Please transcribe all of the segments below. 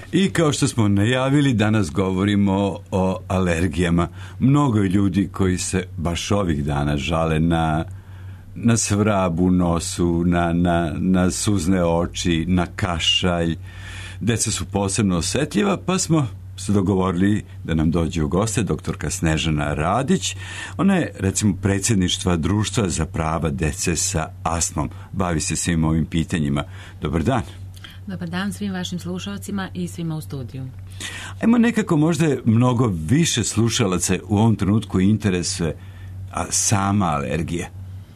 I kao što smo najavili, danas govorimo o alergijama. Mnogo je ljudi koji se baš ovih dana žale na svrab u nosu, na suzne oči, na kašalj. Deca su posebno osetljiva, pa smo se dogovorili da nam dođe u goste doktorka Snežana Radić. Ona je, recimo, predsjedništva Društva za prava dece sa astmom. Bavi se svim ovim pitanjima. Dobar dan. Dobar dan svim vašim slušalcima i svima u studiju. Ajmo nekako, možda je mnogo više slušalaca u ovom trenutku interesuje sama alergija.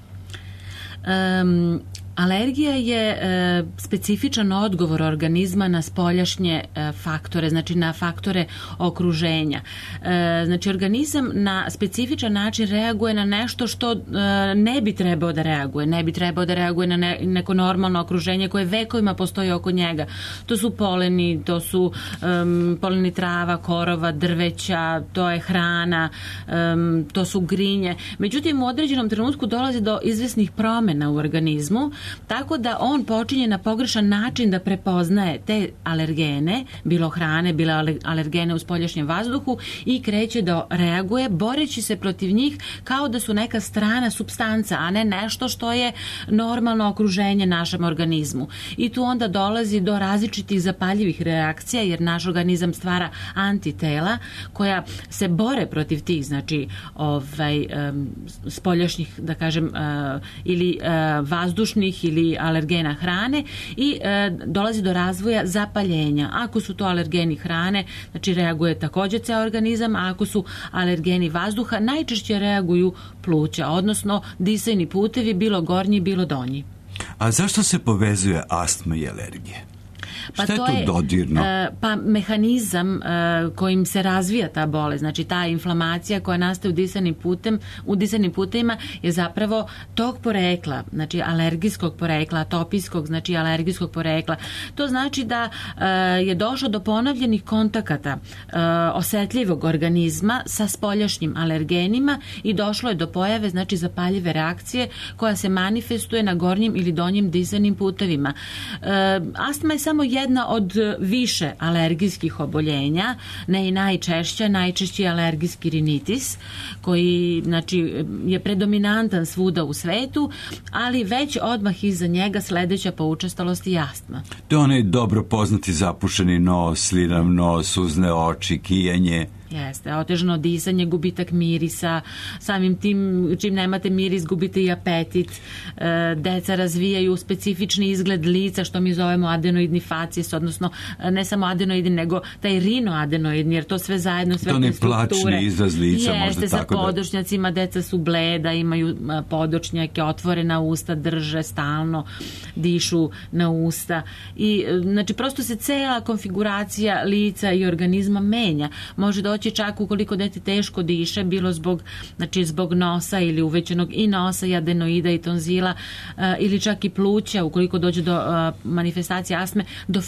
Alergija je specifičan odgovor organizma na spoljašnje faktore, znači na faktore okruženja. Znači organizam na specifičan način reaguje na nešto što ne bi trebao da reaguje. Ne bi trebao da reaguje na neko normalno okruženje koje vekovima postoji oko njega. To su poleni, to su poleni trava, korova, drveća, to je hrana, to su grinje. Međutim, u određenom trenutku dolazi do izvesnih promjena u organizmu, tako da on počinje na pogrešan način da prepoznaje te alergene, bilo hrane, bilo alergene u spoljašnjem vazduhu, i kreće da reaguje boreći se protiv njih kao da su neka strana supstanca, a ne nešto što je normalno okruženje našem organizmu. I tu onda dolazi do različitih zapaljivih reakcija, jer naš organizam stvara antitela koja se bore protiv tih, znači spoljašnjih, da kažem, ili vazdušnih ili alergena hrane, i dolazi do razvoja zapaljenja. Ako su to alergeni hrane, znači reaguje također ceo organizam, a ako su alergeni vazduha, najčešće reaguju pluća, odnosno disajni putevi, bilo gornji, bilo donji. A zašto se povezuje astma i alergije? Pa šta je tu dodirno? Pa mehanizam kojim se razvija ta bolest, znači ta inflamacija koja nastaje u disajnim putevima je zapravo tog porekla, znači alergijskog porekla, atopijskog, znači alergijskog porekla. To znači da je došlo do ponovljenih kontakata osetljivog organizma sa spoljašnjim alergenima i došlo je do pojave, znači, zapaljive reakcije koja se manifestuje na gornjim ili donjim disajnim putevima. Astma je samo jedna od više alergijskih oboljenja, ne i najčešća. Najčešći je alergijski rinitis, koji, znači, je predominantan svuda u svetu, ali već odmah iza njega sledeća po učestalosti je astma. To je onaj dobro poznati zapušeni nos, slirav nos, suzne oči, kijanje. Jeste, otežano disanje, gubitak mirisa, samim tim čim nemate miris gubite i apetit, deca razvijaju specifični izgled lica, što mi zovemo adenoidni facies, odnosno ne samo adenoidni, nego taj rinoadenoidni, jer to sve zajedno, sve te strukture. To ne plačni izraz lica, možda tako da... Sa podočnjacima, deca su bleda, imaju podočnjake, otvorena usta, drže stalno, dišu na usta i, znači, prosto se cela konfiguracija lica i organizma menja. Može doći čak ukoliko dete teško diše, bilo zbog nosa ili uvećenog i nosa i adenoida i tonzila, ili čak i pluća, ukoliko dođe do manifestacije astme,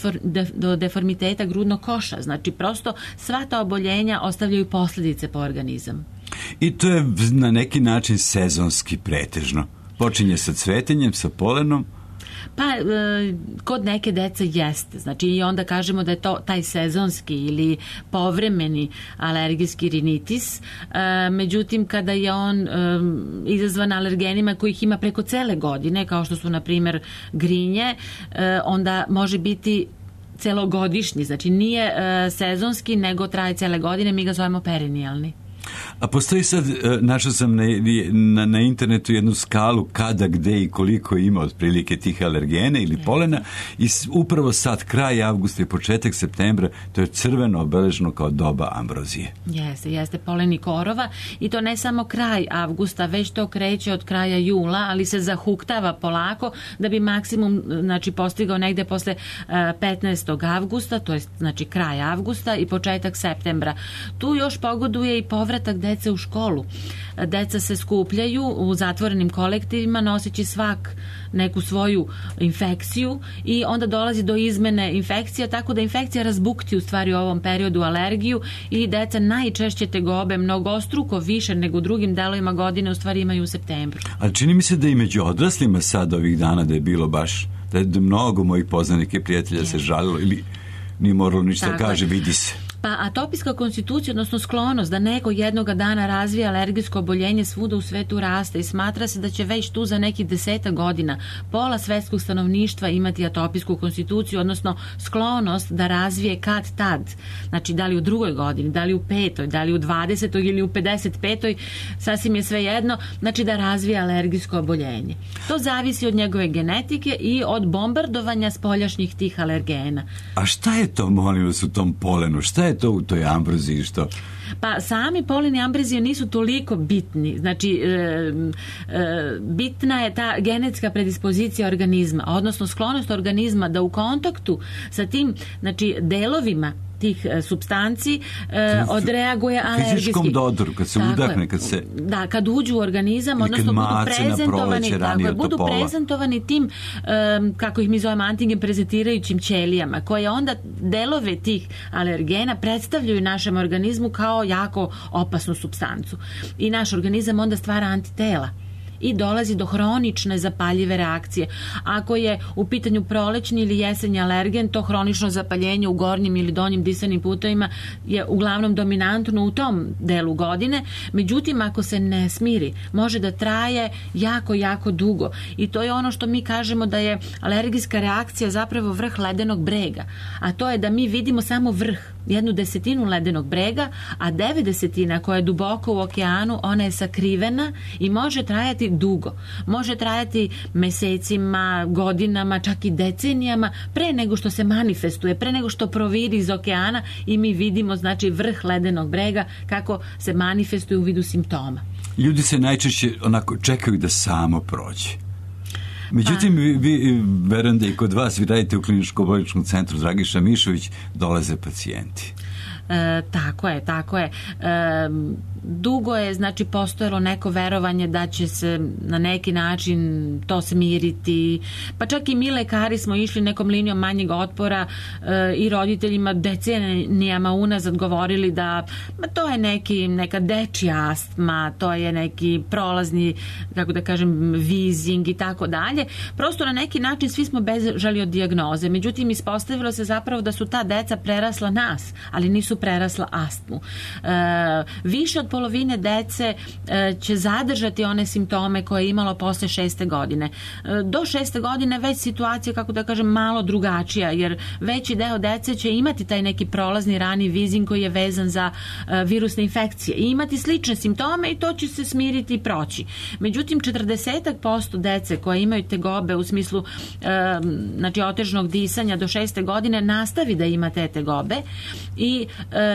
do deformiteta grudnog koša. Znači, prosto sva ta oboljenja ostavljaju posljedice po organizam. I to je na neki način sezonski pretežno. Počinje sa cvetenjem, sa polenom. Pa, kod neke dece jeste. Znači, i onda kažemo da je to taj sezonski ili povremeni alergijski rinitis. Međutim, kada je on izazvan alergenima kojih ima preko cele godine, kao što su, na primjer, grinje, onda može biti celogodišnji. Znači, nije sezonski, nego traje cele godine. Mi ga zovemo perenijalni. A postoji sad, našao sam na internetu jednu skalu kada, gde i koliko ima otprilike tih alergena ili polena, i upravo sad, kraj avgusta i početak septembra, to je crveno obeleženo kao doba ambrozije. Jeste poleni korova, i to ne samo kraj avgusta, već to kreće od kraja jula, ali se zahuktava polako da bi maksimum, znači, postigao negde posle 15. avgusta, to je, znači, kraj avgusta i početak septembra. Tu još pogoduje i povratak dece u školu. Deca se skupljaju u zatvorenim kolektivima noseći svak neku svoju infekciju i onda dolazi do izmene infekcija, tako da infekcija razbukti u stvari u ovom periodu alergiju i deca najčešće tegobe mnogostruko više nego u drugim delovima godine u stvari imaju u septembru. Ali čini mi se da i među odraslima sad ovih dana da je bilo baš, da je mnogo mojih poznanika i prijatelja se žalilo ili nije moralo ništa kaže, vidi se. Pa atopijska konstitucija, odnosno sklonost da neko jednoga dana razvija alergijsko oboljenje svuda u svetu raste i smatra se da će već tu za nekih 10 godina pola svetskog stanovništva imati atopijsku konstituciju, odnosno sklonost da razvije kad tad. Znači, da li u 2. godini, da li u 5., da li u 20. ili u 55. sasvim je sve jedno, znači da razvije alergijsko oboljenje. To zavisi od njegove genetike i od bombardovanja spoljašnjih tih alergena. A šta je to, molim vas, u tom polenu? Šta je to u toj ambroziji što? Pa sami poleni ambrozije nisu toliko bitni. Znači, bitna je ta genetska predispozicija organizma, odnosno sklonost organizma da u kontaktu sa tim, znači, delovima tih supstanci odreaguje alergijski. Fizičkom dodoru, kad se udahne, kad se... Da, kad uđu u organizam, odnosno budu prezentovani tim, kako ih mi zovemo, antigen prezentirajućim ćelijama, koje onda delove tih alergena predstavljaju našem organizmu kao jako opasnu supstancu. I naš organizam onda stvara antitela i dolazi do hronične zapaljive reakcije. Ako je u pitanju prolećni ili jesenji alergen, to hronično zapaljenje u gornjim ili donjim disanim putevima je uglavnom dominantno u tom delu godine. Međutim, ako se ne smiri, može da traje jako, jako dugo. I to je ono što mi kažemo da je alergijska reakcija zapravo vrh ledenog brega. A to je da mi vidimo samo vrh, 1/10 ledenog brega, a 90 koja je duboko u okeanu, ona je sakrivena i može trajati dugo. Može trajati mesecima, godinama, čak i decenijama, pre nego što se manifestuje, pre nego što proviri iz okeana i mi vidimo, znači, vrh ledenog brega kako se manifestuje u vidu simptoma. Ljudi se najčešće onako čekaju da samo prođe. Međutim, vi verujem da i kod vas, vi radite u kliničko-bolničkom centru Dragiša Mišović, dolaze pacijenti. Tako je. Dugo je, znači, postojalo neko verovanje da će se na neki način to smiriti, pa čak i mi lekari smo išli nekom linijom manjeg otpora i roditeljima decenijama unazad govorili da to je neka dečija astma, to je neki prolazni, kako da kažem, vizing i tako dalje. Prosto na neki način svi smo bežali od dijagnoze. Međutim, ispostavilo se zapravo da su ta deca prerasla nas, ali nisu prerasla astmu. Više od polovine dece će zadržati one simptome koje je imalo posle 6. godine. Do 6. godine već situacija, kako da kažem, malo drugačija, jer veći deo dece će imati taj neki prolazni rani vizing koji je vezan za virusne infekcije i imati slične simptome i to će se smiriti i proći. Međutim, 40% dece koje imaju tegobe u smislu znači otežnog disanja do 6. godine nastavi da ima te tegobe i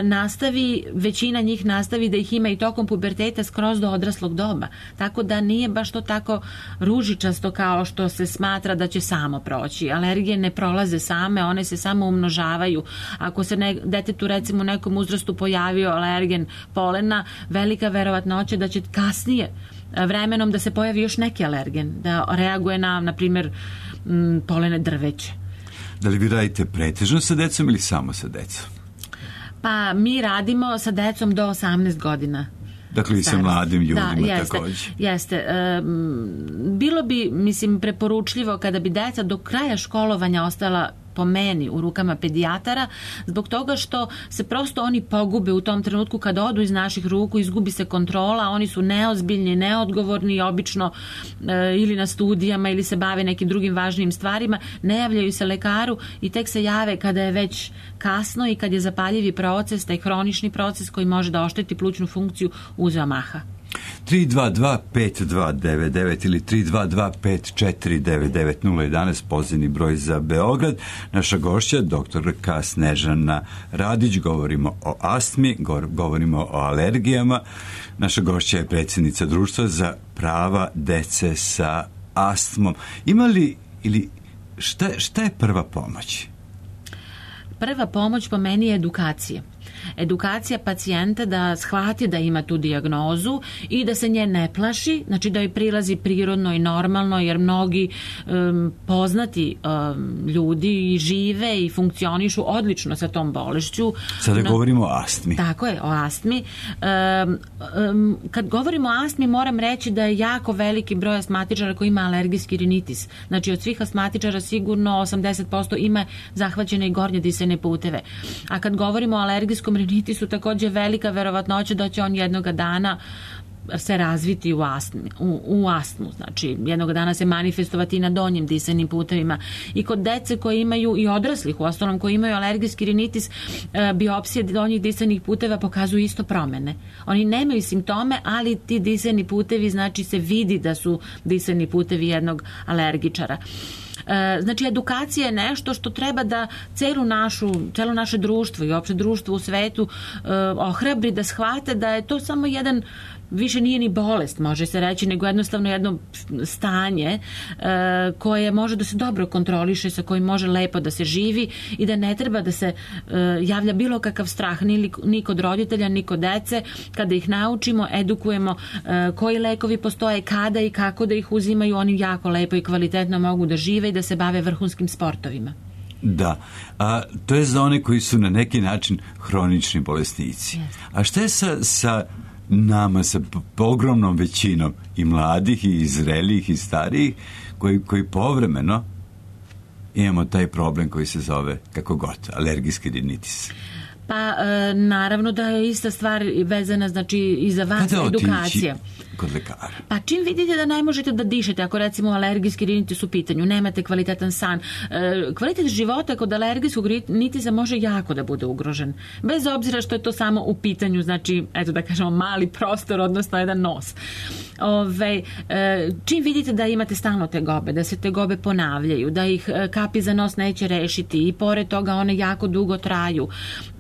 većina njih nastavi da ih ima i tokom puberteta skroz do odraslog doba. Tako da nije baš to tako ružičasto kao što se smatra da će samo proći. Alergije ne prolaze same, one se samo umnožavaju. Ako se detetu recimo u nekom uzrastu pojavio alergen polena, velika verovatnoća da će kasnije vremenom da se pojavi još neki alergen, da reaguje na primjer, polene drveće. Da li vi radite pretežno sa decom ili samo sa decom? Pa mi radimo sa decom do 18 godina. Dakle i sa mladim ljudima također. Jeste. Bilo bi, mislim, preporučljivo kada bi deca do kraja školovanja ostala po meni u rukama pedijatara, zbog toga što se prosto oni pogube u tom trenutku kada odu iz naših ruku, izgubi se kontrola, oni su neozbiljni, neodgovorni, obično ili na studijama ili se bave nekim drugim važnim stvarima, ne javljaju se lekaru i tek se jave kada je već kasno i kad je zapaljivi proces, taj hronični proces koji može da ošteti plućnu funkciju uzeo maha. 322-5299 ili 322-5499-011 pozivni broj za Beograd. Naša gošća, doktorka Snežana Radić, govorimo o astmi, govorimo o alergijama. Naša gošća je predsjednica Društva za prava dece sa astmom. Ima li, ili šta je prva pomoć? Prva pomoć po meni je edukacija. edukacija pacijenta da shvati da ima tu dijagnozu i da se nje ne plaši, znači da joj prilazi prirodno i normalno, jer mnogi poznati ljudi i žive i funkcionišu odlično sa tom bolešću. Sada govorimo o astmi. Tako je, o astmi. Kad govorimo o astmi, moram reći da je jako veliki broj astmatičara koji ima alergijski rinitis. Znači od svih astmatičara sigurno 80% ima zahvaćene i gornje disajne puteve. A kad govorimo o alergijskom rinitisu, takođe velika verovatnoća da će on jednoga dana se razviti u astmu. Znači, jednog dana se manifestovati na donjim disajnim putevima. I kod dece koji imaju, i odraslih uostalom, koji imaju alergijski rinitis, biopsije donjih disajnih puteva pokazuju isto promene. Oni nemaju simptome, ali ti disajni putevi, znači se vidi da su disajni putevi jednog alergičara. Znači, edukacija je nešto što treba da celo naše društvo i opšte društvo u svetu ohrabri da shvate da je to samo jedan, više nije ni bolest, može se reći, nego jednostavno jedno stanje koje može da se dobro kontroliše, sa kojim može lepo da se živi i da ne treba da se javlja bilo kakav strah ni kod roditelja, ni kod dece, kada ih naučimo, edukujemo koji lekovi postoje, kada i kako da ih uzimaju, oni jako lepo i kvalitetno mogu da žive i da se bave vrhunskim sportovima. Da, a to je za one koji su na neki način hronični bolesnici. A šta je sa nama, sa ogromnom većinom i mladih i zrelijih i starijih koji povremeno imamo taj problem koji se zove kako god, alergijski rinitis? Pa naravno da je ista stvar vezana, znači i za vas edukacija. Kod lekara? Pa čim vidite da ne možete da dišete, ako recimo alergijski rinitis u pitanju, nemate kvalitetan san, kvalitet života kod alergijskog rinitisa može jako da bude ugrožen. Bez obzira što je to samo u pitanju, znači, eto da kažemo, mali prostor, odnosno jedan nos. Čim vidite da imate stalno tegobe, da se tegobe ponavljaju, da ih kapi za nos neće rešiti i pored toga one jako dugo traju,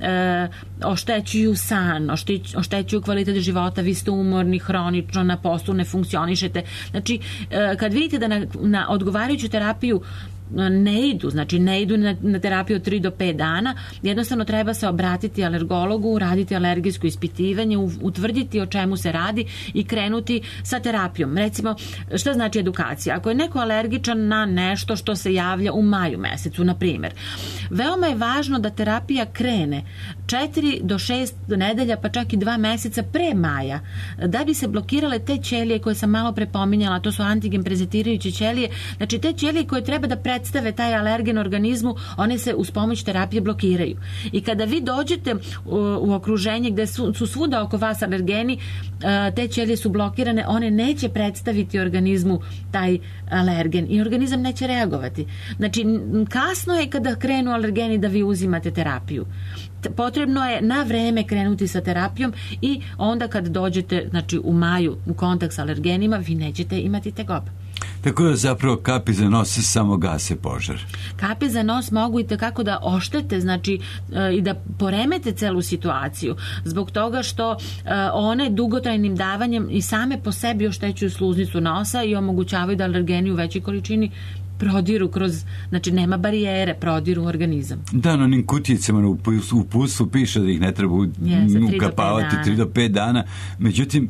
oštećuju san, oštećuju kvalitet života, vi ste umorni, hronično, na poslu ne funkcionišete. Znači, kad vidite da na odgovarajuću terapiju ne idu na terapiju od 3 do 5 dana, jednostavno treba se obratiti alergologu, uraditi alergijsko ispitivanje, utvrditi o čemu se radi i krenuti sa terapijom. Recimo, šta znači edukacija? Ako je neko alergičan na nešto što se javlja u maju mesecu, na primjer, veoma je važno da terapija krene 4 do 6 nedelja, pa čak i 2 meseca pre maja, da bi se blokirale te ćelije koje sam malo prepominjala, to su antigen prezentirajuće ćelije, znači te ćelije koje treba da predstave taj alergen organizmu, one se uz pomoć terapije blokiraju. I kada vi dođete u okruženje gde su svuda oko vas alergeni, te ćelije su blokirane, one neće predstaviti organizmu taj alergen i organizam neće reagovati. Znači, kasno je kada krenu alergeni da vi uzimate terapiju. Potrebno je na vreme krenuti sa terapijom i onda kad dođete, znači u maju, u kontakt s alergenima, vi nećete imati tegoba. Tako da zapravo kapi za nos samo gase požar. Kapi za nos mogu i tekako da oštete, znači i da poremete celu situaciju, zbog toga što one dugotrajnim davanjem i same po sebi oštećuju sluznicu nosa i omogućavaju da alergeni u većoj količini prodiru kroz, znači nema barijere, prodiru u organizam. Da, na onim kutijicama u uputstvu piše da ih ne treba ukapavati 3 do 5 dana. Međutim,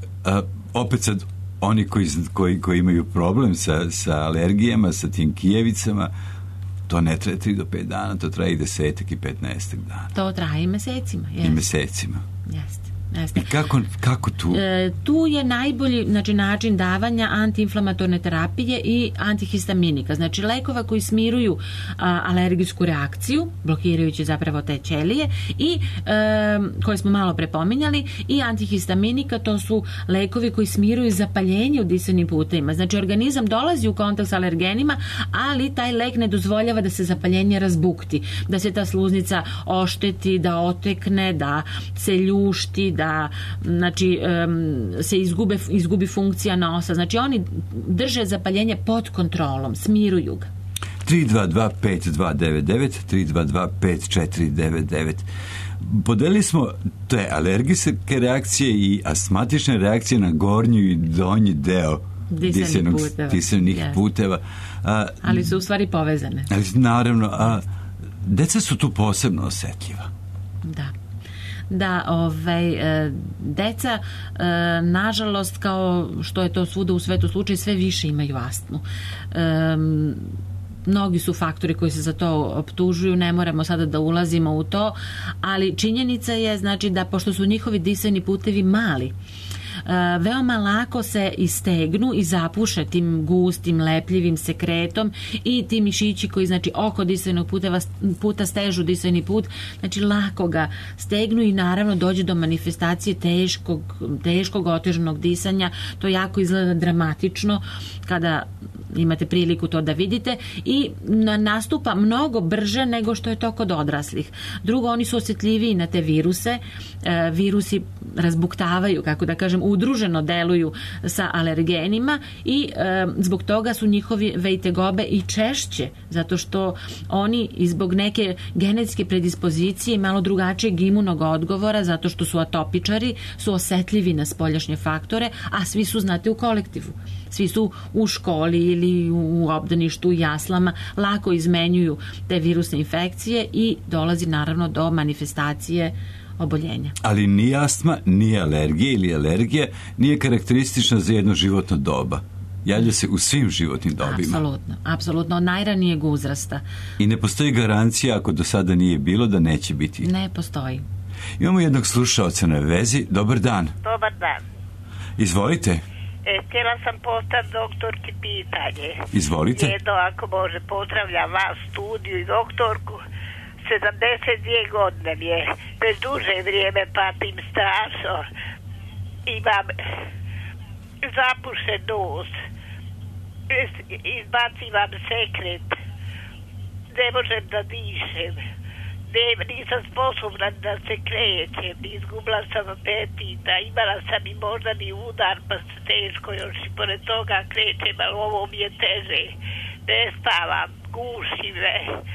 opet sad oni koji imaju problem sa alergijama, sa tim kijevicama, to ne traje 3 do 5 dana, to traje i 10 i 15 dana. To traje i mesecima. I mesecima. Jeste. I kako tu? Tu je najbolji, znači, način davanja antiinflamatorne terapije i antihistaminika, znači lekova koji smiruju alergijsku reakciju, blokirajući zapravo te ćelije i koje smo malo prepominjali, i antihistaminika, to su lekovi koji smiruju zapaljenje u disajnim putevima. Znači, organizam dolazi u kontakt s alergenima, ali taj lek ne dozvoljava da se zapaljenje razbukti, da se ta sluznica ošteti, da otekne, da se ljušti, da, znači, se izgubi funkcija nosa. Znači, oni drže zapaljenje pod kontrolom, smiruju ga. 322-5299, 322-5499. Podelili smo te alergijske reakcije i astmatične reakcije na gornji i donji deo disajnih puteva. Ali su u stvari povezane. Naravno, deca su tu posebno osetljiva. Da. da deca nažalost, kao što je to svuda u svetu slučaj, sve više imaju astmu. Mnogi su faktori koji se za to optužuju, ne moramo sada da ulazimo u to, ali činjenica je, znači, da pošto su njihovi disajni putevi mali, veoma lako se istegnu i zapuše tim gustim, lepljivim sekretom i ti mišići koji, znači, oko disajnog puta stežu disajni put, znači lako ga stegnu i naravno dođe do manifestacije teškog otežanog disanja. To jako izgleda dramatično kada imate priliku to da vidite i nastupa mnogo brže nego što je to kod odraslih. Drugo, oni su osjetljiviji na te viruse. Virusi razbuktavaju, kako da kažem, udruženo deluju sa alergenima i zbog toga su njihove i tegobe i češće, zato što oni i zbog neke genetske predispozicije i malo drugačijeg imunog odgovora, zato što su atopičari, su osetljivi na spoljašnje faktore, a svi su, znate, u kolektivu. Svi su u školi ili u obdaništu, u jaslama, lako izmenjuju te virusne infekcije i dolazi naravno do manifestacije oboljenja. Ali ni astma, ni alergija ili alergija nije karakteristična za jedno životno doba. Javlja se u svim životnim dobima. Apsolutno, od najranijeg uzrasta. I ne postoji garancija, ako do sada nije bilo, da neće biti. Ne postoji. Imamo jednog slušaoca na vezi. Dobar dan. Dobar dan. Izvolite. Htjela sam postaviti doktorki pitanje. Izvolite. Jedno, ako može, pozdravljam vas, studiju i doktorku. 72 godine mi je, već duže vrijeme patim strašno. Imam zapušen nos, izbacivam sekret, ne možem da dišem, nisam sposobna da se krećem, izgubila sam apetita, imala sam i moždani udar, pa se teško još i pored toga krećem, ali ovo mi je teže, ne spavam, guši me.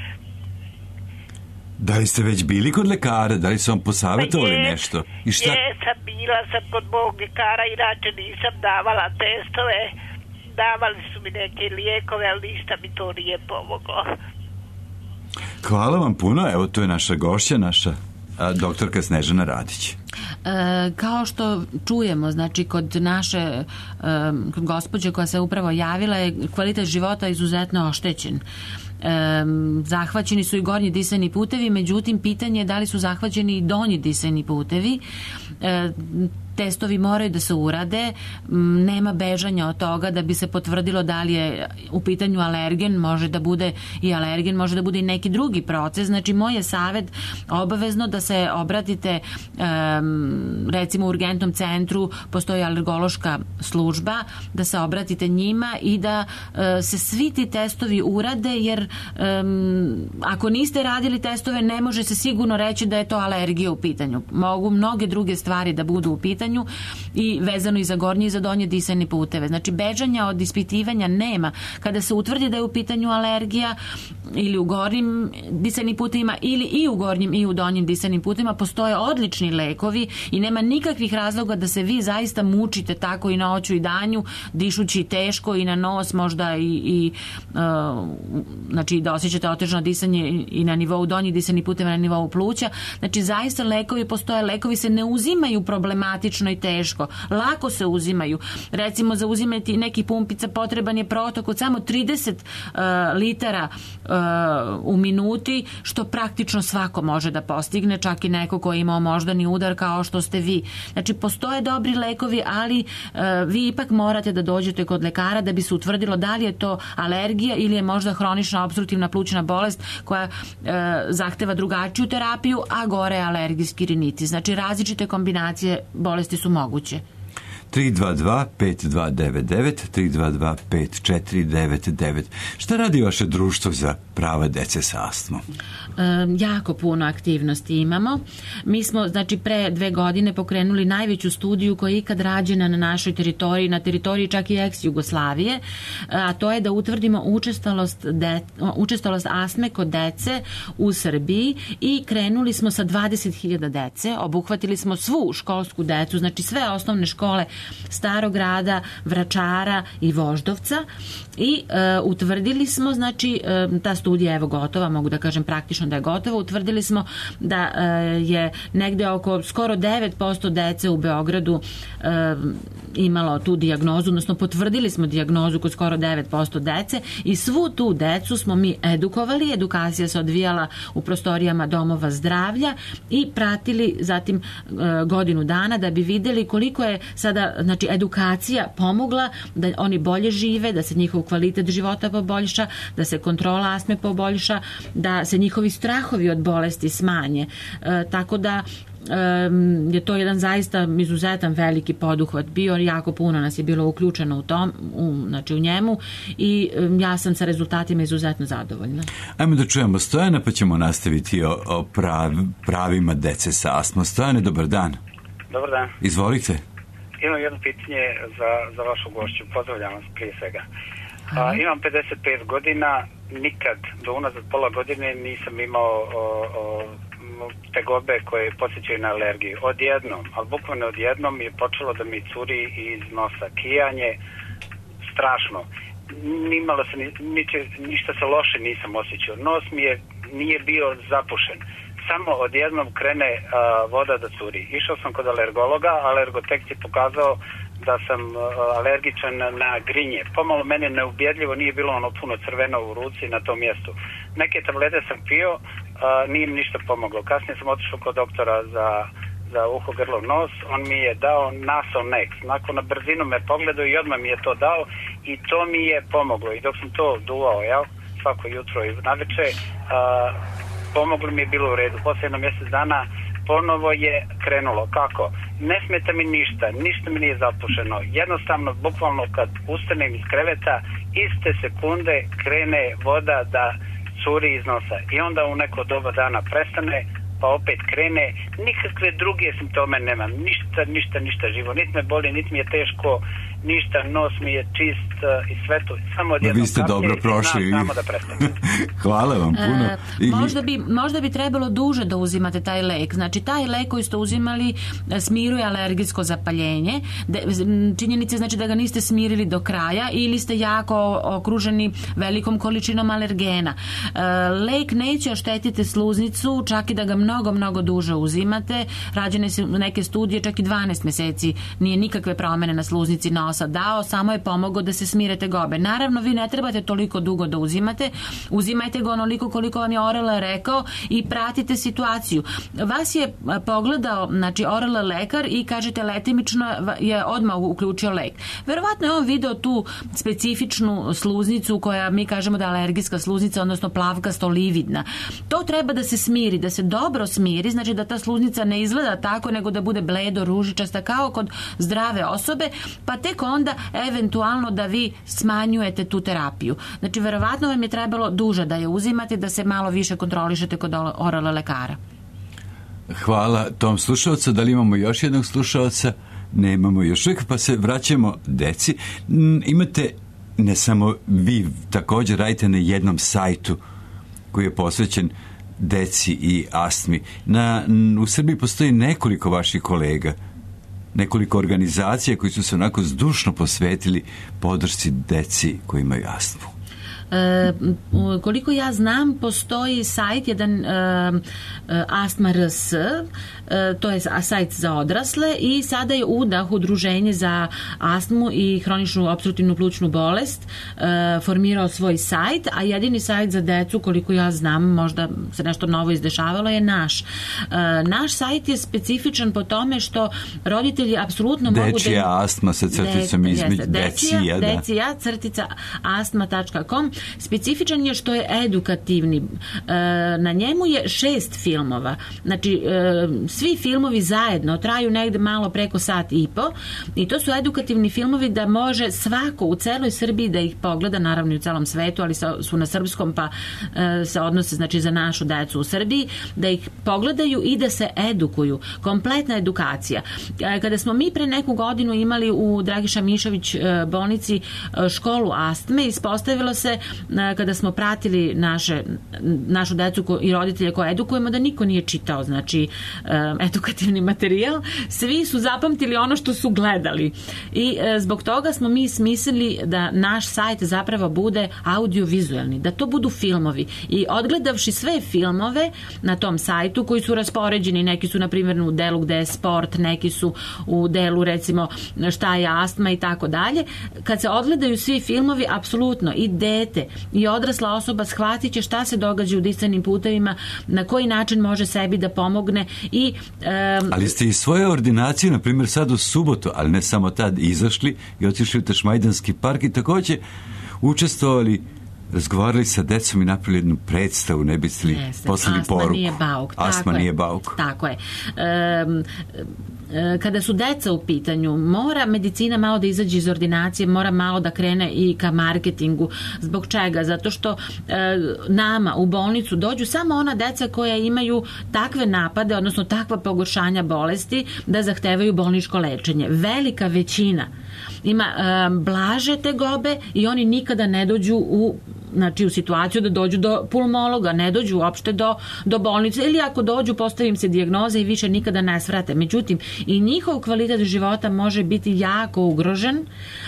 Da li ste već bili kod lekara? Da li su vam posavjetovali nešto? I šta? Bila sam kod mog lekara, inače nisam davala testove, davali su mi neke lijekove, ali ništa mi to nije pomoglo. Hvala vam puno, evo to je naša gošća, naša doktorka Snežana Radić. Kao što čujemo, znači kod naše gospođe koja se upravo javila, je kvalitet života izuzetno oštećen. Zahvaćeni su i gornji disajni putevi, međutim pitanje je da li su zahvaćeni i donji disajni putevi. Testovi moraju da se urade, nema bežanja od toga da bi se potvrdilo da li je u pitanju alergen, može da bude i alergen, može da bude i neki drugi proces. Znači, moj je savjet obavezno da se obratite recimo u urgentnom centru, postoji alergološka služba, da se obratite njima i da se svi ti testovi urade, jer ako niste radili testove, ne može se sigurno reći da je to alergija u pitanju. Mogu mnoge druge stvari da budu u pitanju i vezano i za gornje i za donje disajne puteve. Znači, bežanja od ispitivanja nema. Kada se utvrdi da je u pitanju alergija ili u gornjim disajnim putevima ili i u gornjim i u donjim disajnim putevima, postoje odlični lekovi i nema nikakvih razloga da se vi zaista mučite tako i noću i danju, dišući teško i na nos, možda znači da osjećate otežano disanje i na nivou donjih disajnih puteva, na nivou pluća. Znači, zaista lekovi postoje, lekovi se ne uzimaju problematično i teško, lako se uzimaju. Recimo, za uzimati nekih pumpica potreban je protok od samo 30 litara u minuti, što praktično svako može da postigne, čak i neko ko je imao moždani udar kao što ste vi. Znači, postoje dobri lekovi, ali vi ipak morate da dođete kod lekara da bi se utvrdilo da li je to alergija ili je možda hronična opstruktivna plućna bolest koja zahteva drugačiju terapiju, a gore je alergijski rinitis. Znači, različite kombinacije bolesti su moguće. 322-5299, 322-5499. Šta radi vaše društvo za prava dece sa astmom? Jako puno aktivnosti imamo. Mi smo, znači, pre 2 godine pokrenuli najveću studiju koja je ikad rađena na našoj teritoriji, na teritoriji čak i ex-Jugoslavije, a to je da utvrdimo učestalost astme kod dece u Srbiji i krenuli smo sa 20.000 dece, obuhvatili smo svu školsku decu, znači sve osnovne škole Starog Grada, Vračara i Voždovca i utvrdili smo, znači ta studija je evo gotova, mogu da kažem praktično da je gotova, utvrdili smo da je negde oko skoro 9% dece u Beogradu imalo tu dijagnozu, odnosno potvrdili smo dijagnozu kod skoro 9% dece i svu tu decu smo mi edukovali, edukacija se odvijala u prostorijama domova zdravlja i pratili zatim godinu dana da bi videli koliko je sada, znači, edukacija pomogla da oni bolje žive, da se njihov kvalitet života poboljša, da se kontrola astme poboljša, da se njihovi strahovi od bolesti smanje. Tako da je to jedan zaista izuzetan veliki poduhvat bio, jako puno nas je bilo uključeno u njemu i ja sam sa rezultatima izuzetno zadovoljna. Ajmo da čujemo Stojana pa ćemo nastaviti o pravima dece sa astmom. Stojane, dobar dan. Dobar dan. Izvolite. Imam jedno pitanje za vašu gošću. Pozdravljam vas prije svega. Imam 55 godina, nikad do unazad pola godine nisam imao tegobe koje posjećaju na alergiju. Odjednom, ali bukvalno odjednom je počelo da mi curi iz nosa. Kijanje, strašno. Nimalo se, ništa se loše nisam osjećao. Nos mi nije bio zapušen. Samo odjednom krene voda da curi. Išao sam kod alergologa, alergotekst je pokazao da sam alergičan na grinje. Pomalo mene neubjedljivo, nije bilo ono puno crveno u ruci na tom mjestu. Neke tablete sam pio, nije mi ništa pomoglo. Kasnije sam otišao kod doktora za uho, grlo, nos, on mi je dao Nasonex. Nakon na brzinu me pogledao i odmah mi je to dao i to mi je pomoglo. I dok sam to duvao, svako jutro i navečer, pomoglo mi je bilo u redu. Poslije jedno mjesec dana ponovo je krenulo. Kako? Ne smeta mi ništa mi nije zapušeno. Jednostavno, bukvalno kad ustanem iz kreveta, iste sekunde krene voda da curi iz nosa. I onda u neko doba dana prestane, pa opet krene. Nikakve druge simptome nemam. Ništa živo. Niti me boli, niti mi je teško, ništa, nos mi je čist i sve to. Samo odjednom vi ste dobro prošli. Znamo da prestane. Hvala vam puno. Možda bi trebalo duže da uzimate taj lek. Znači, taj lek koji ste uzimali smiruje alergijsko zapaljenje. Činjenica znači da ga niste smirili do kraja ili ste jako okruženi velikom količinom alergena. Lek neće oštetiti sluznicu, čak i da ga mnogo duže uzimate. Rađene su neke studije, čak i 12 mjeseci nije nikakve promjene na sluznici nosa dao, samo je pomogao da se smire tegobe. Naravno, vi ne trebate toliko dugo da uzimajte ga onoliko koliko vam je Orele rekao i pratite situaciju. Vas je pogledao, znači, Orele lekar i kažete letimično je odmah uključio lek. Verovatno je on video tu specifičnu sluznicu koja mi kažemo da je alergijska sluznica, odnosno plavkasto lividna. To treba da se smiri, da se dobro smiri, znači da ta sluznica ne izgleda tako, nego da bude bledo ružičasta kao kod zdrave osobe, pa tek onda eventualno da vi smanjujete tu terapiju. Znači, verovatno vam je trebalo duže da je uzimate, da se malo više kontrolišete kod Orele lekara. Hvala tom slušalcu. Da li imamo još jednog slušalca? Nemamo još uvijek, pa se vraćamo deci. Imate, ne samo vi, također radite na jednom sajtu koji je posvećen deci i astmi. U Srbiji postoji nekoliko vaših kolega, nekoliko organizacija koji su se onako zdušno posvetili podršci deci koji imaju astmu. Koliko ja znam, postoji sajt jedan Astma RS, to je sajt za odrasle i sada je UDAH, Udruženje za astmu i hroničnu opstruktivnu plućnu bolest, formirao svoj sajt, a jedini sajt za decu, koliko ja znam, možda se nešto novo izdešavalo, je naš. Naš sajt je specifičan po tome što roditelji apsolutno mogu Dečija astma sa crticom između Decija astma.com. Specifičan je što je edukativni. Na njemu je 6 filmova. Znači, svi filmovi zajedno traju negde malo preko sat i po i to su edukativni filmovi da može svako u celoj Srbiji da ih pogleda, naravno i u celom svetu, ali su na srpskom pa se odnose, znači, za našu decu u Srbiji, da ih pogledaju i da se edukuju. Kompletna edukacija. Kada smo mi pre neku godinu imali u Dragiša Mišović bolnici školu astme, ispostavilo se kada smo pratili našu decu i roditelje koje edukujemo, da niko nije čitao, znači, edukativni materijal. Svi su zapamtili ono što su gledali. I zbog toga smo mi smislili da naš sajt zapravo bude audiovizualni, da to budu filmovi. I odgledavši sve filmove na tom sajtu koji su raspoređeni, neki su na primjer u delu gde je sport, neki su u delu recimo šta je astma i tako dalje. Kad se odgledaju svi filmovi, apsolutno i dete i odrasla osoba shvatit će šta se događa u disajnim putevima, na koji način može sebi da pomogne. I ali ste i svoje ordinacije, na primjer sad u subotu, ali ne samo tad, izašli i otišli u Tašmajdanski park i također učestvovali, razgovarali sa decom i napravili jednu predstavu, ne biste li poslali poruku. Astma nije bauk. Astma nije bauk. Tako je. Kada su deca u pitanju, mora medicina malo da izađe iz ordinacije, mora malo da krene i ka marketingu. Zbog čega? Zato što nama u bolnicu dođu samo ona deca koja imaju takve napade, odnosno takva pogoršanja bolesti da zahtevaju bolničko lečenje. Velika većina ima blaže tegobe i oni nikada ne dođu u situaciju da dođu do pulmologa, ne dođu uopšte do bolnice, ili ako dođu postavim se dijagnoza i više nikada ne svrate. Međutim, i njihov kvalitet života može biti jako ugrožen,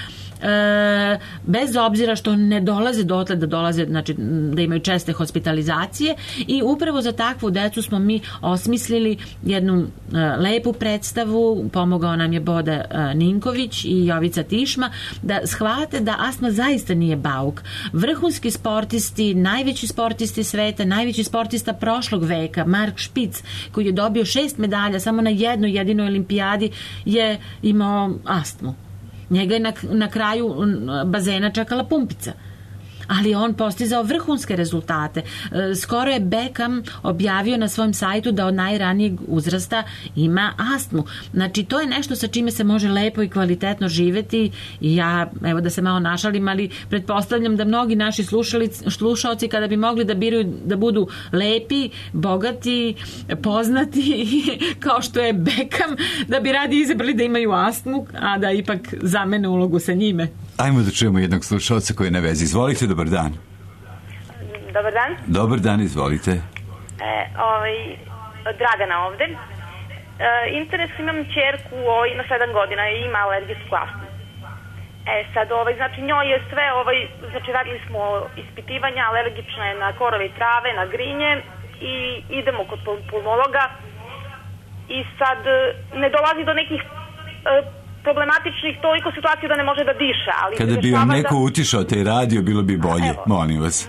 bez obzira što ne dolaze dotle da dolaze, znači da imaju česte hospitalizacije, i upravo za takvu decu smo mi osmislili jednu lepu predstavu, pomogao nam je Boda Ninković i Jovica Tišma, da shvate da astma zaista nije bauk. Vrhunski sportisti, najveći sportisti sveta, najveći sportista prošlog veka, Mark Špic, koji je dobio 6 medalja samo na jednoj jedinoj olimpijadi, je imao astmu. Njega je na kraju bazena čekala pumpica. Ali on postizao vrhunske rezultate. Skoro je Beckham objavio na svom sajtu da od najranijeg uzrasta ima astmu. Znači, to je nešto sa čime se može lepo i kvalitetno živeti, i ja, evo da se malo našalim, ali pretpostavljam da mnogi naši slušaoci kada bi mogli da biraju da budu lepi, bogati, poznati kao što je Beckham, da bi radi izabrali da imaju astmu, a da ipak zamene ulogu sa njime. Ajmo da čujemo jednog slušalca koji je na vezi. Izvolite, dobar dan. Dobar dan. Dobar dan, izvolite. Dragana ovde. Interes, imam ćerku, ima 7 godina i ima alergijsku astmu. Sad, znači njoj je sve, znači radili smo ispitivanja, alergična je na korove i trave, na grinje, i idemo kod pulmologa, i sad ne dolazi do nekih problematičnih toliko situacija da ne može da diše. Ali kada bi vam neko utišao taj radio, bilo bi bolje. Evo. Molim vas.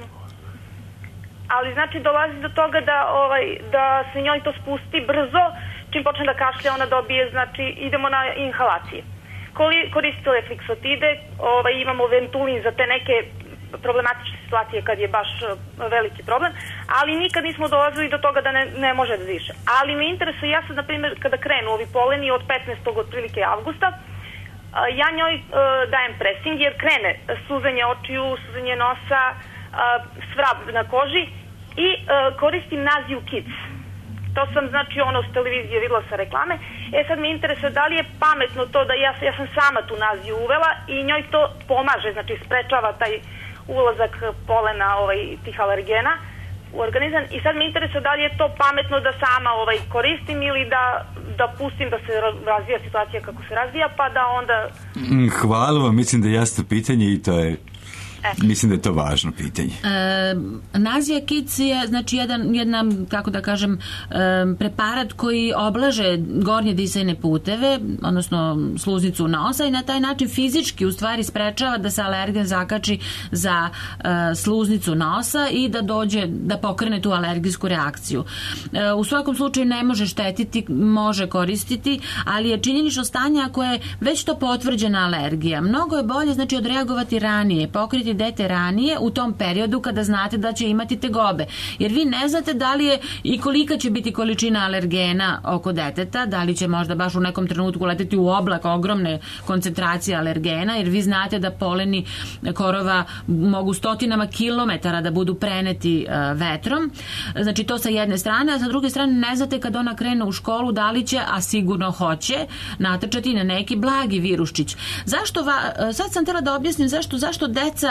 Ali znači dolazi do toga da se njoj to spusti brzo, čim počne da kašlja ona dobije, znači idemo na inhalacije. Koristile fliksotide, imamo Ventulin za te neke problematične situacije kad je baš veliki problem, ali nikad nismo dolazili do toga da ne može da diše. Ali me interesuje, ja sad, na primjer, kada krenu ovi poleni od 15. otprilike avgusta, ja njoj dajem pressing, jer krene suzanje očiju, suzanje nosa, svrab na koži, i koristim Naziu Kids. To sam, znači, s televizije videla sa reklame. Sad me interesuje da li je pametno to da ja sam sama tu Naziju uvela i njoj to pomaže, znači sprečava taj ulazak polena tih alergena u organizam, i sad me interesuje da li je to pametno da sama koristim ili da pustim da se razvija situacija kako se razvija, pa da onda... Hvala vam, mislim da je jasno pitanje i to je... Mislim da je to važno pitanje. Nazija Kids je, znači, jedna, kako da kažem, preparat koji oblaže gornje disajne puteve, odnosno sluznicu nosa, i na taj način fizički u stvari sprečava da se alergen zakači za sluznicu nosa i da dođe, da pokrene tu alergijsku reakciju. U svakom slučaju ne može štetiti, može koristiti, ali je činjenično stanje ako je već to potvrđena alergija. Mnogo je bolje, znači, odreagovati ranije, pokriti dete ranije u tom periodu kada znate da će imati tegobe. Jer vi ne znate da li je i kolika će biti količina alergena oko deteta, da li će možda baš u nekom trenutku leteti u oblak ogromne koncentracije alergena, jer vi znate da poleni korova mogu stotinama kilometara da budu preneti vetrom. Znači, to sa jedne strane, a sa druge strane ne znate kad ona krene u školu da li će, a sigurno hoće, natrčati na neki blagi viruščić. Sad sam htjela da objasnim zašto deca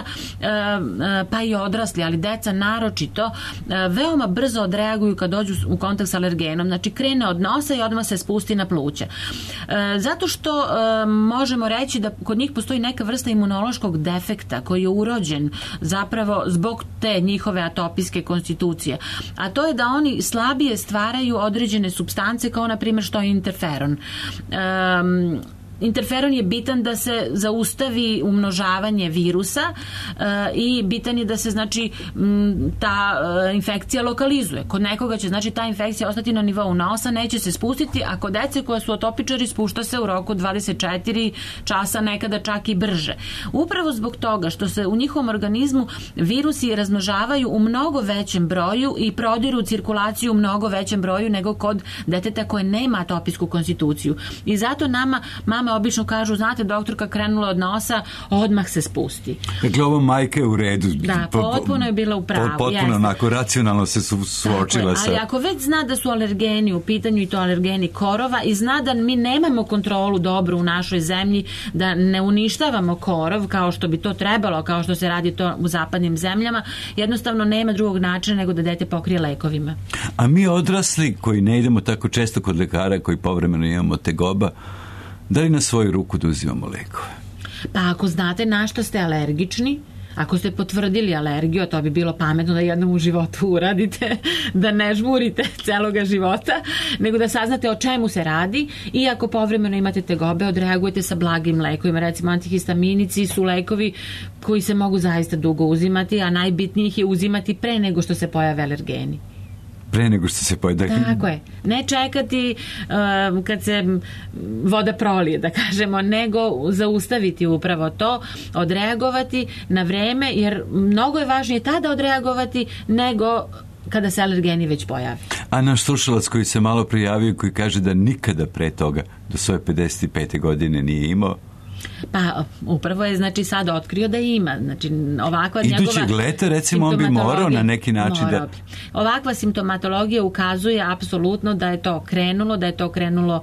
pa i odrasli, ali deca naročito, veoma brzo odreaguju kad dođu u kontakt s alergenom. Znači krene od nosa i odmah se spusti na pluća. Zato što možemo reći da kod njih postoji neka vrsta imunološkog defekta koji je urođen zapravo zbog te njihove atopijske konstitucije. A to je da oni slabije stvaraju određene supstance kao na primjer što je interferon. Interferon je bitan da se zaustavi umnožavanje virusa i bitan je da se znači ta infekcija lokalizuje. Kod nekoga će znači ta infekcija ostati na nivou nosa, neće se spustiti, a kod dece koja su atopičari spušta se u roku 24 časa, nekada čak i brže. Upravo zbog toga što se u njihovom organizmu virusi razmnožavaju u mnogo većem broju i prodiru cirkulaciju u mnogo većem broju nego kod deteta koje nema atopijsku konstituciju. I zato nama mame obično kažu, znate, doktorka krenula od nosa, odmah se spusti. Dakle, ovo majka je u redu. Da, potpuno je bila u pravu. Potpuno onako racionalno se suočila sa... Ali ako već zna da su alergeni u pitanju i to alergeni korova i zna da mi nemamo kontrolu dobru u našoj zemlji, da ne uništavamo korov kao što bi to trebalo, kao što se radi to u zapadnim zemljama, jednostavno nema drugog načina nego da dete pokrije lekovima. A mi odrasli koji ne idemo tako često kod lekara, koji povremeno imamo tegoba, da li na svoju ruku da uzimamo lekove? Pa ako znate na što ste alergični, ako ste potvrdili alergiju, a to bi bilo pametno da jednom u životu uradite, da ne žmurite celoga života, nego da saznate o čemu se radi i ako povremeno imate tegobe, odreagujete sa blagim lekovima. Recimo antihistaminici su lekovi koji se mogu zaista dugo uzimati, a najbitnije ih je uzimati pre nego što se pojave alergeni. Pre nego što se pojede. Tako je. Ne čekati kad se voda prolije, da kažemo, nego zaustaviti upravo to, odreagovati na vreme, jer mnogo je važnije tada odreagovati nego kada se alergeni već pojavi. A naš slušalac koji se malo prijavio, koji kaže da nikada pre toga do svoje 55. godine nije imao, pa upravo je znači sad otkrio da ima, znači ovakva idućeg leta recimo on bi morao na neki način da... Ovakva simptomatologija ukazuje apsolutno da je to krenulo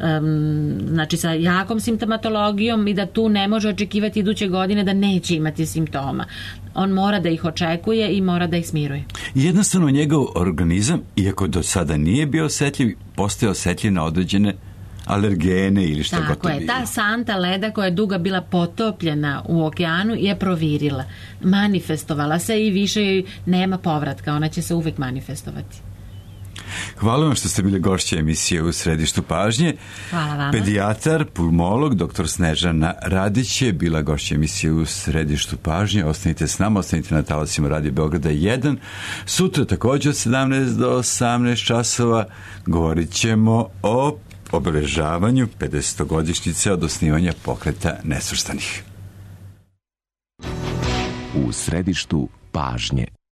znači sa jakom simptomatologijom i da tu ne može očekivati iduće godine da neće imati simptoma. On mora da ih očekuje i mora da ih smiruje. Jednostavno njegov organizam, iako do sada nije bio osjetljiv, postaje osjetljiv na određene alergene ili šta god to bilo. Tako je, ta santa leda koja je dugo bila potopljena u okeanu je provirila, manifestovala se i više nema povratka, ona će se uvek manifestovati. Hvala vam što ste bili gošća emisije U središtu pažnje. Hvala vama. Pedijatar, pulmolog, dr. Snežana Radić je bila gošća emisije U središtu pažnje. Ostanite s nama, ostanite na talasima Radio Beograda 1. Sutra također od 17 do 18 časova govorit ćemo o obeležavanju 50-godišnjice od osnivanja Pokreta nesvrstanih. U središtu pažnje.